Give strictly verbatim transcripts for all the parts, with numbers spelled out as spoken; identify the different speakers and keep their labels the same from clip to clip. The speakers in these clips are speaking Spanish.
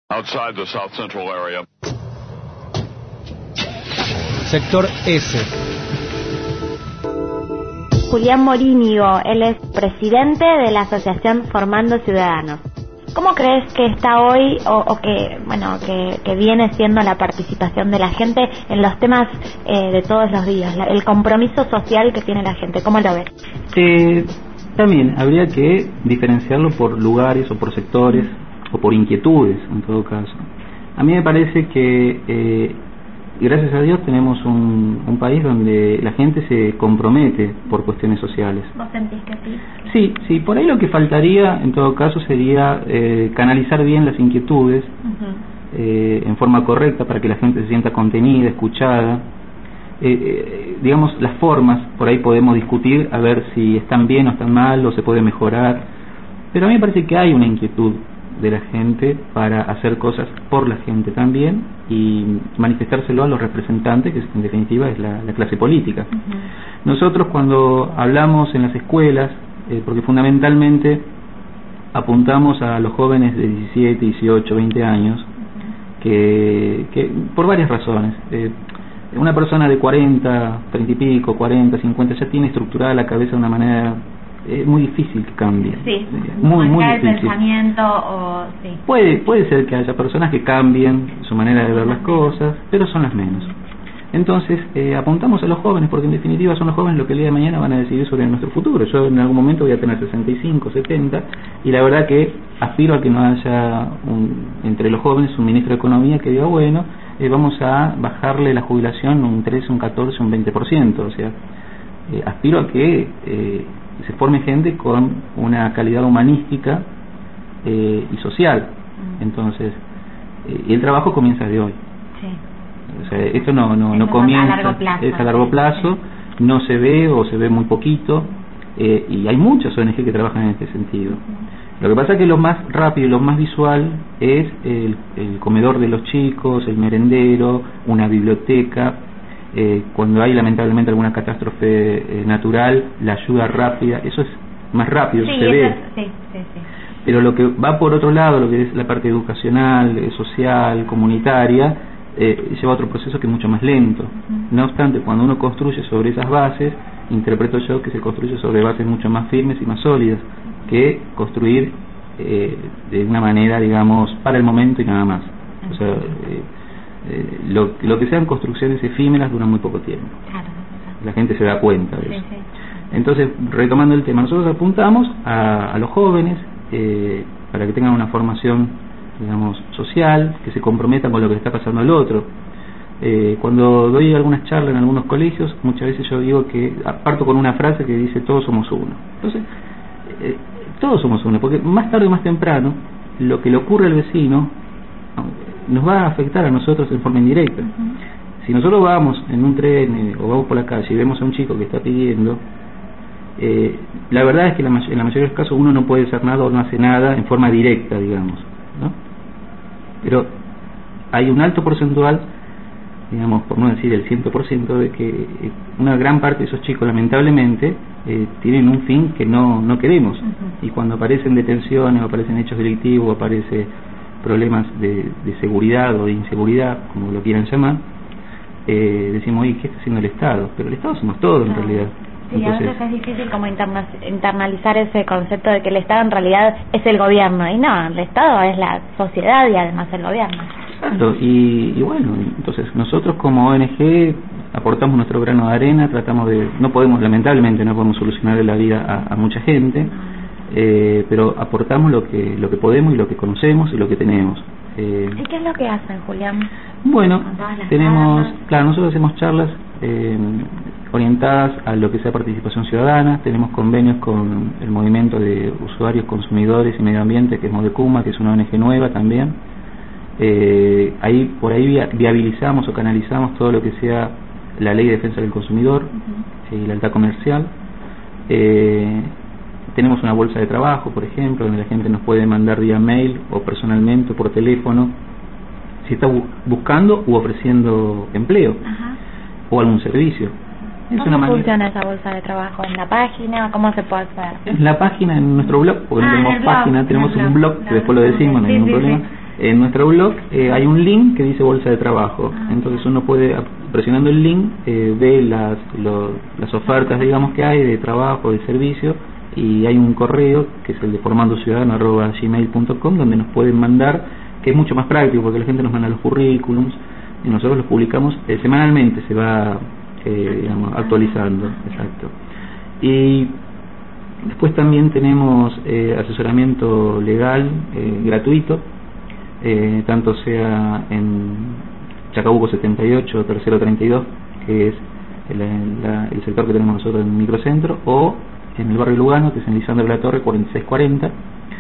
Speaker 1: outside the South Central area.
Speaker 2: Sector S.
Speaker 3: Julián Morínigo, él es presidente de la asociación Formando Ciudadanos. ¿Cómo crees que está hoy o, o que bueno que, que viene siendo la participación de la gente en los temas eh, de todos los días, la, el compromiso social que tiene la gente? ¿Cómo lo ves?
Speaker 4: Eh, también habría que diferenciarlo por lugares o por sectores o por inquietudes, en todo caso. A mí me parece que eh, gracias a Dios tenemos un, un país donde la gente se compromete por cuestiones sociales.
Speaker 3: ¿Vos sentís que sí?
Speaker 4: Sí, sí, por ahí lo que faltaría en todo caso sería eh, canalizar bien las inquietudes uh-huh. eh, en forma correcta para que la gente se sienta contenida, escuchada. Eh, eh, digamos, las formas, por ahí podemos discutir a ver si están bien o están mal o se puede mejorar, pero a mí me parece que hay una inquietud de la gente para hacer cosas por la gente también y manifestárselo a los representantes, que en definitiva es la, la clase política. Uh-huh. Nosotros cuando hablamos en las escuelas, eh, porque fundamentalmente apuntamos a los jóvenes de diecisiete, dieciocho, veinte años, uh-huh. que, que por varias razones, eh, una persona de cuarenta, treinta y pico, cuarenta, cincuenta ya tiene estructurada la cabeza de una manera es muy difícil que cambie.
Speaker 3: Sí,
Speaker 4: muy muy difícil.
Speaker 3: El pensamiento o sí.
Speaker 4: Puede puede ser que haya personas que cambien su manera de ver las cosas, pero son las menos. Entonces eh, apuntamos a los jóvenes porque en definitiva son los jóvenes los que el día de mañana van a decidir sobre nuestro futuro. Yo en algún momento voy a tener sesenta y cinco, setenta y la verdad que aspiro a que no haya un, entre los jóvenes un ministro de Economía que diga bueno eh, vamos a bajarle la jubilación un trece, un catorce, un veinte por ciento. O sea, eh, aspiro a que eh, se forme gente con una calidad humanística eh, y social. Entonces eh, y el trabajo comienza de hoy. Sí. O sea, esto no no, no comienza,
Speaker 3: a largo plazo,
Speaker 4: es a largo plazo, sí. No se ve o se ve muy poquito eh, y hay muchas O N G que trabajan en este sentido. Lo que pasa es que lo más rápido y lo más visual es el, el comedor de los chicos, el merendero, una biblioteca. Eh, cuando hay lamentablemente alguna catástrofe eh, natural, la ayuda rápida, eso es más rápido,
Speaker 3: sí,
Speaker 4: se ve.
Speaker 3: Es, sí, sí, sí.
Speaker 4: Pero lo que va por otro lado, lo que es la parte educacional, eh, social, comunitaria, eh, lleva otro proceso que es mucho más lento. Uh-huh. No obstante, cuando uno construye sobre esas bases, interpreto yo que se construye sobre bases mucho más firmes y más sólidas que construir eh, de una manera, digamos, para el momento y nada más. Uh-huh. O sea, eh, Eh, lo, lo que sean construcciones efímeras duran muy poco tiempo. Claro. La gente se da cuenta de eso. Sí, sí. Entonces, retomando el tema, nosotros apuntamos a, a los jóvenes eh, para que tengan una formación, digamos, social, que se comprometan con lo que le está pasando al otro. Eh, cuando doy algunas charlas en algunos colegios, muchas veces yo digo que parto con una frase que dice todos somos uno. Entonces, eh, todos somos uno, porque más tarde o más temprano, lo que le ocurre al vecino nos va a afectar a nosotros en forma indirecta. Uh-huh. Si nosotros vamos en un tren eh, o vamos por la calle y vemos a un chico que está pidiendo, eh, la verdad es que la may- en la mayoría de los casos uno no puede hacer nada o no hace nada en forma directa, digamos, ¿no? Pero hay un alto porcentual, digamos, por no decir el cien por ciento, de que eh, una gran parte de esos chicos lamentablemente eh, tienen un fin que no, no queremos. Uh-huh. Y cuando aparecen detenciones o aparecen hechos delictivos o aparece problemas de, de seguridad o de inseguridad, como lo quieran llamar, eh, decimos, oye, ¿qué está haciendo el Estado? Pero el Estado somos todos en realidad.
Speaker 3: Sí, entonces, a veces es difícil como interna- internalizar ese concepto de que el Estado en realidad es el gobierno, y no, el Estado es la sociedad y además el gobierno.
Speaker 4: Claro, y, y bueno, entonces nosotros como O N G aportamos nuestro grano de arena, tratamos de, no podemos, lamentablemente no podemos solucionar la vida a, a mucha gente, Eh, pero aportamos lo que lo que podemos y lo que conocemos y lo que tenemos.
Speaker 3: Eh, ¿Y qué es lo que hacen, Julián?
Speaker 4: Bueno, tenemos, charlas. Claro, nosotros hacemos charlas eh, orientadas a lo que sea participación ciudadana. Tenemos convenios con el movimiento de usuarios, consumidores y medio ambiente, que es Modecuma, que es una O N G nueva también. Eh, ahí por ahí via- viabilizamos o canalizamos todo lo que sea la ley de defensa del consumidor uh-huh. y la lealtad comercial. Eh, Tenemos una bolsa de trabajo, por ejemplo, donde la gente nos puede mandar vía mail o personalmente o por teléfono si está bu- buscando u ofreciendo empleo. Ajá. O algún servicio.
Speaker 3: Es ¿Cómo una funciona manera... esa bolsa de trabajo? ¿En la página? ¿Cómo se puede hacer?
Speaker 4: En la página, en nuestro blog, porque ah, no tenemos página, blog, tenemos un blog, blog que después lo decimos, no hay sí, ningún sí, problema. Sí. En nuestro blog eh, hay un link que dice bolsa de trabajo, entonces uno puede, presionando el link, eh, ve las, lo, las ofertas, digamos, que hay de trabajo, de servicio, y hay un correo que es el de formandociudadano arroba gmail punto com, donde nos pueden mandar, que es mucho más práctico porque la gente nos manda los currículums y nosotros los publicamos eh, semanalmente, se va eh, digamos, actualizando. Exacto. Y después también tenemos eh, asesoramiento legal eh, gratuito, eh, tanto sea en Chacabuco setenta y ocho, Tercero treinta y dos, que es el, la, el sector que tenemos nosotros en el microcentro, o en el barrio Lugano, que es en Lisandro de la Torre cuarenta y seis cuarenta.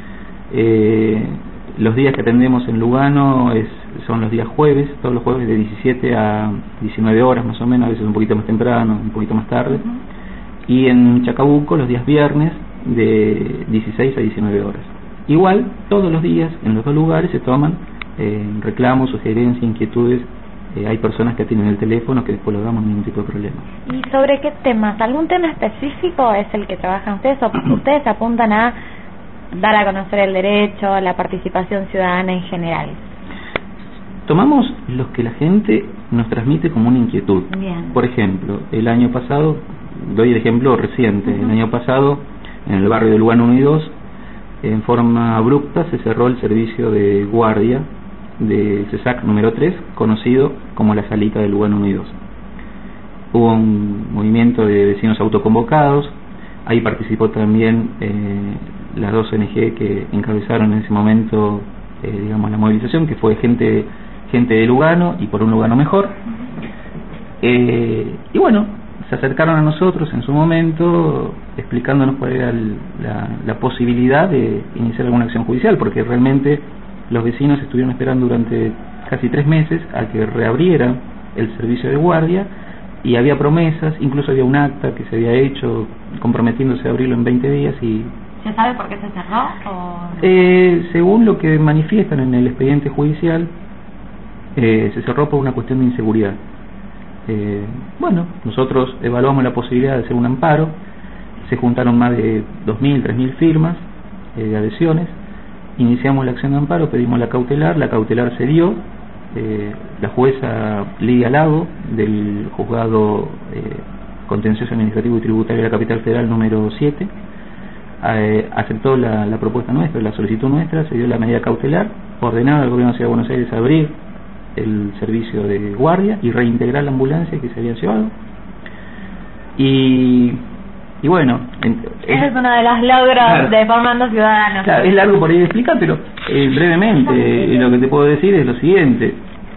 Speaker 4: Eh, los días que atendemos en Lugano es, son los días jueves, todos los jueves de diecisiete a diecinueve horas más o menos, a veces un poquito más temprano, un poquito más tarde. Uh-huh. Y en Chacabuco los días viernes de dieciséis a diecinueve horas. Igual, todos los días en los dos lugares se toman eh, reclamos, sugerencias, inquietudes. Eh, hay personas que tienen el teléfono que después lo damos ningún tipo de problema.
Speaker 3: ¿Y sobre qué temas? ¿Algún tema específico es el que trabajan ustedes o ustedes apuntan a dar a conocer el derecho, la participación ciudadana en general?
Speaker 4: Tomamos los que la gente nos transmite como una inquietud.
Speaker 3: Bien.
Speaker 4: Por ejemplo, el año pasado, doy el ejemplo reciente, uh-huh. el año pasado en el barrio de Lugano uno y dos, en forma abrupta se cerró el servicio de guardia de CESAC número tres, conocido como la Salita de Lugano uno y dos. Hubo un movimiento de vecinos autoconvocados, ahí participó también eh, las dos O N G que encabezaron en ese momento eh, digamos la movilización, que fue gente gente de Lugano y por un Lugano mejor. Eh, y bueno, se acercaron a nosotros en su momento explicándonos cuál era el, la, la posibilidad de iniciar alguna acción judicial, porque realmente los vecinos estuvieron esperando durante casi tres meses a que reabriera el servicio de guardia, y había promesas, incluso había un acta que se había hecho comprometiéndose a abrirlo en veinte días. Y
Speaker 3: ¿se sabe por qué se cerró? O...
Speaker 4: eh, según lo que manifiestan en el expediente judicial, eh, se cerró por una cuestión de inseguridad. Eh, bueno, nosotros evaluamos la posibilidad de hacer un amparo, se juntaron más de dos mil, tres mil firmas eh, de adhesiones, iniciamos la acción de amparo, pedimos la cautelar, la cautelar se dio, eh, la jueza Lidia Lago del juzgado eh, contencioso administrativo y tributario de la capital federal número siete, eh, aceptó la, la propuesta nuestra, la solicitud nuestra, se dio la medida cautelar, ordenaba al gobierno de Ciudad de Buenos Aires abrir el servicio de guardia y reintegrar la ambulancia que se había llevado. Y, y bueno,
Speaker 3: ese es uno de los logros claro, de Formando Ciudadanos.
Speaker 4: Claro, es largo por ahí de explicar, pero eh, brevemente eh, lo que te puedo decir es lo siguiente.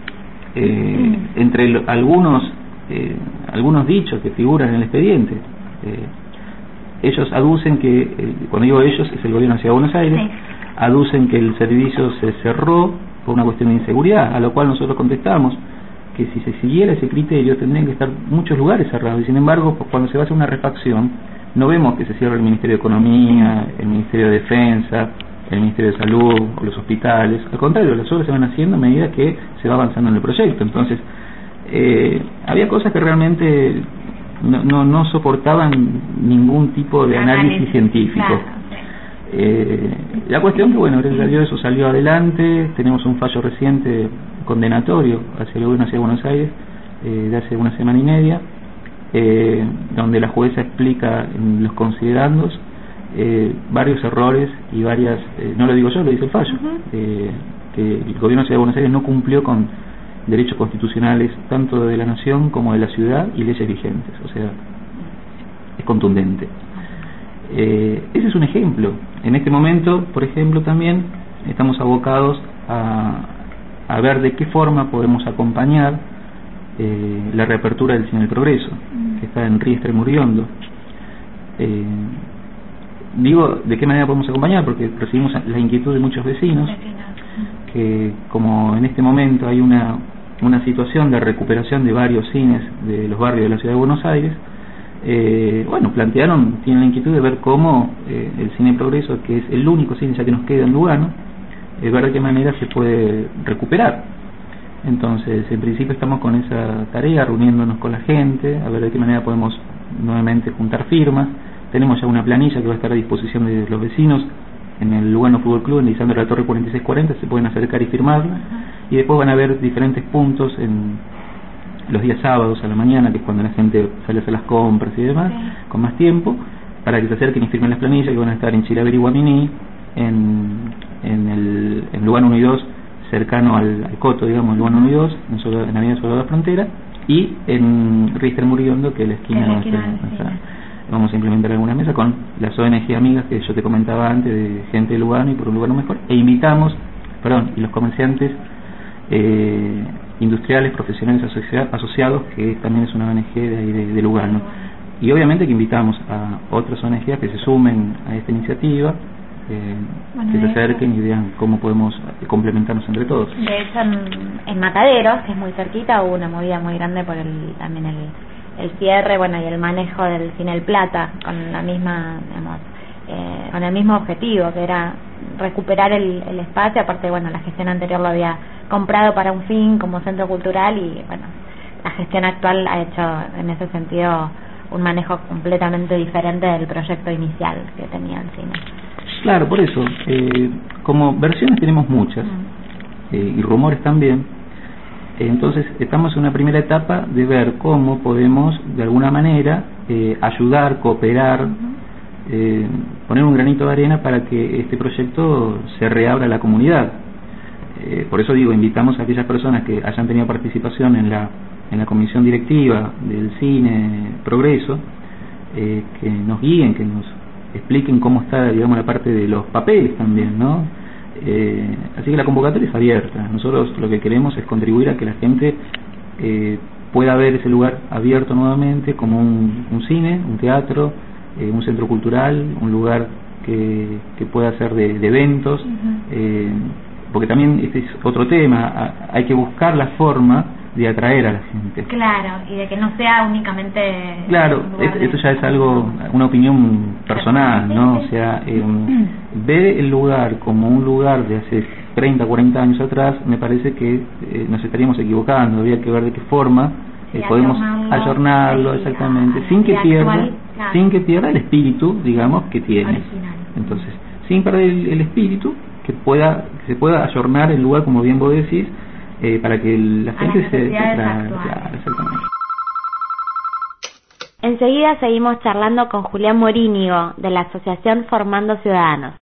Speaker 4: Eh, mm. Entre lo, algunos eh, algunos dichos que figuran en el expediente, eh, ellos aducen que, eh, cuando digo ellos es el gobierno de Ciudad de Buenos Aires, sí. aducen que el servicio se cerró por una cuestión de inseguridad, a lo cual nosotros contestamos que si se siguiera ese criterio tendrían que estar muchos lugares cerrados, y sin embargo pues, cuando se va a hacer una refacción no vemos que se cierre el Ministerio de Economía, el Ministerio de Defensa, el Ministerio de Salud o los hospitales. Al contrario, las obras se van haciendo a medida que se va avanzando en el proyecto. Entonces eh, había cosas que realmente no, no, no soportaban ningún tipo de análisis, análisis científico. Claro. Eh, la cuestión que bueno, gracias a Dios eso salió adelante. Tenemos un fallo reciente condenatorio hacia el gobierno de Buenos Aires eh, de hace una semana y media, eh, donde la jueza explica en los considerandos eh, varios errores y varias, eh, no lo digo yo, lo dice el fallo, uh-huh. eh, que el gobierno de Buenos Aires no cumplió con derechos constitucionales tanto de la nación como de la ciudad y leyes vigentes, o sea, es contundente. Eh, ese es un ejemplo. En este momento, por ejemplo, también estamos abocados a, a ver de qué forma podemos acompañar eh, la reapertura del Cine del Progreso, que está en Riestre Muriondo. Eh, digo, de qué manera podemos acompañar, porque recibimos la inquietud de muchos vecinos, que como en este momento hay una, una situación de recuperación de varios cines de los barrios de la Ciudad de Buenos Aires, Eh, bueno, plantearon, tienen la inquietud de ver cómo eh, el Cine Progreso, que es el único cine ya que nos queda en Lugano, eh, ver de qué manera se puede recuperar. Entonces, en principio estamos con esa tarea, reuniéndonos con la gente, a ver de qué manera podemos nuevamente juntar firmas. Tenemos ya una planilla que va a estar a disposición de los vecinos en el Lugano Fútbol Club, en Lisandro de la Torre cuarenta y seis cuarenta, se pueden acercar y firmarla. Uh-huh. Y después van a haber diferentes puntos en los días sábados a la mañana, que es cuando la gente sale a hacer las compras y demás, okay, con más tiempo, para que se acerquen y firmen las planillas, que van a estar en Chilaver y Guaminí, en, en el en Lugano uno y dos, cercano al, al Coto, digamos, Lugano uno y dos, en, Soledad, en Avenida Soledad Frontera, y en Richter Muriondo, que es la esquina, es la esquina de nuestra, sí. Vamos a implementar alguna mesa con las O N G amigas que yo te comentaba antes, de gente de Lugano y por un Lugano mejor, e invitamos, perdón, y los comerciantes eh, industriales, profesionales asocia, asociados, que también es una O N G de ahí de, de Lugano. Y obviamente que invitamos a otras O N G a que se sumen a esta iniciativa, eh, bueno, que se acerquen y vean cómo podemos complementarnos entre todos.
Speaker 3: De hecho, en, en Mataderos, que es muy cerquita, hubo una movida muy grande por el también el el cierre, bueno, y el manejo del Cine El Plata, con la misma, digamos, eh, con el mismo objetivo, que era recuperar el, el espacio. Aparte, bueno, la gestión anterior lo había comprado para un fin como centro cultural, y bueno, la gestión actual ha hecho en ese sentido un manejo completamente diferente del proyecto inicial que tenía el cine.
Speaker 4: Claro, por eso, eh, como versiones tenemos muchas, mm. eh, y rumores también. Entonces estamos en una primera etapa de ver cómo podemos de alguna manera eh, ayudar, cooperar, eh, poner un granito de arena para que este proyecto se reabra a la comunidad. Eh, por eso digo, invitamos a aquellas personas que hayan tenido participación en la en la comisión directiva del Cine Progreso, eh, que nos guíen, que nos expliquen cómo está, digamos, la parte de los papeles también, ¿no? Eh, así que la convocatoria es abierta. Nosotros lo que queremos es contribuir a que la gente eh, pueda ver ese lugar abierto nuevamente como un, un cine, un teatro, eh, un centro cultural, un lugar que, que pueda ser de, de eventos, uh-huh. eh, porque también este es otro tema, a, hay que buscar la forma de atraer a la gente.
Speaker 3: Claro, y de que no sea únicamente...
Speaker 4: Claro, esto, esto ya es algo, una opinión personal, ¿no? O sea, eh, ver el lugar como un lugar de hace treinta, cuarenta años atrás, me parece que eh, nos estaríamos equivocando. Habría que ver de qué forma eh, sí, podemos ayornarlo, exactamente, sí, sin que pierda, actual, claro. sin que pierda el espíritu, digamos, que tiene.
Speaker 3: Original.
Speaker 4: Entonces, sin perder el, el espíritu, que pueda que se pueda ayornar el lugar, como bien vos decís, eh, para que la gente se... Claro, claro, exactamente.
Speaker 3: Enseguida seguimos charlando con Julián Morínigo, de la Asociación Formando Ciudadanos.